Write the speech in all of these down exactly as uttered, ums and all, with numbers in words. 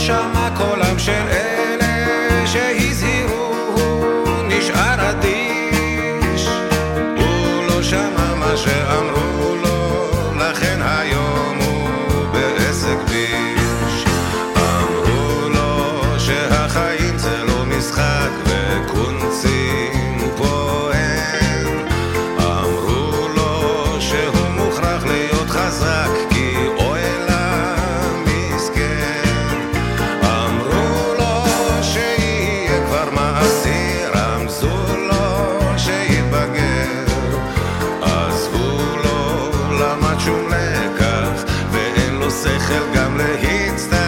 שמע קולם של אלה שהזהירו, נשאר אדיש. הוא לא שמע מה שאמרו לו, לכן היום הוא בעסק ביש. אמרו לו שהחיים זה לא משחק וקונצים פה אין. אמרו לו שהוא מוכרח להיות חזק כי אוי לה מסכן. אמרו לו שיהיה כבר מעשי, רמזו לו שיתבגר. עזבו לו למד שום לקח ואין לו שכל גם להצטער.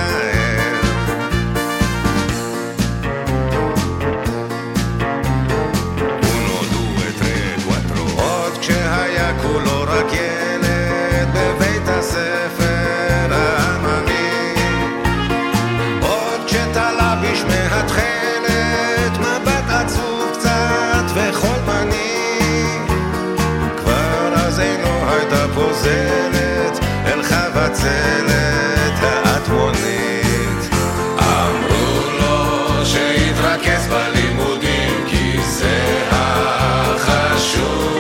כולו רק ילד בבית הספר העממי, עוד כשתלביש מהתחלת מבט עצוב קצת וחולמני. כבר אז אינו הייתה פוזלת אל חבצלת האטמונית. אמרו לו שיתרכז בלימודים כי זה החשוב.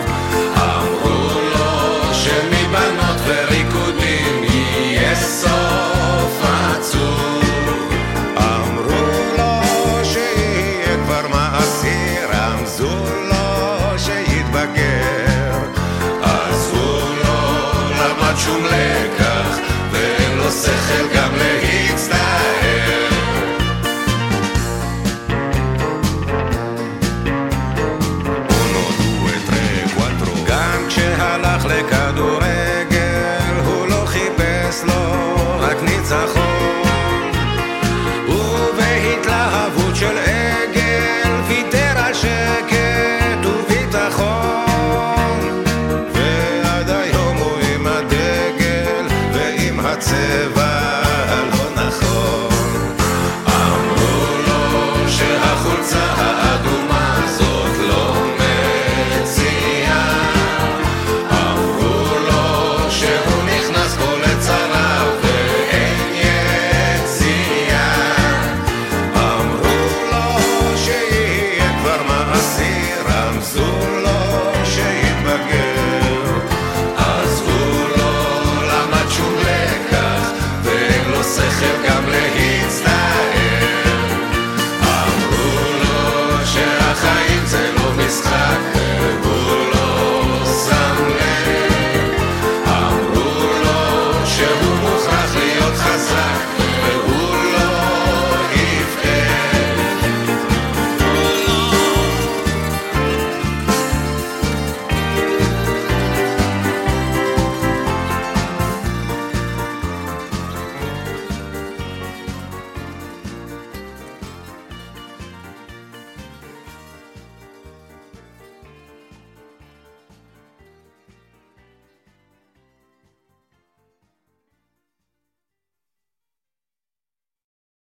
וריקודים יהיה סוף עצוב. אמרו לו שיהיה כבר מעשי, רמזו לו שיתבגר. עזבו לו למד שום לקח ואין לו שכל גם להצטער. גם כשהלך לכדורגל הוא לא חיפש לו רק ניצחון, ובהתלהבות של עגל ויתר על שקט וביטחון. ועד היום הוא עם הדגל ועם הצבע הלא נכון. אמרו לו שהחולצה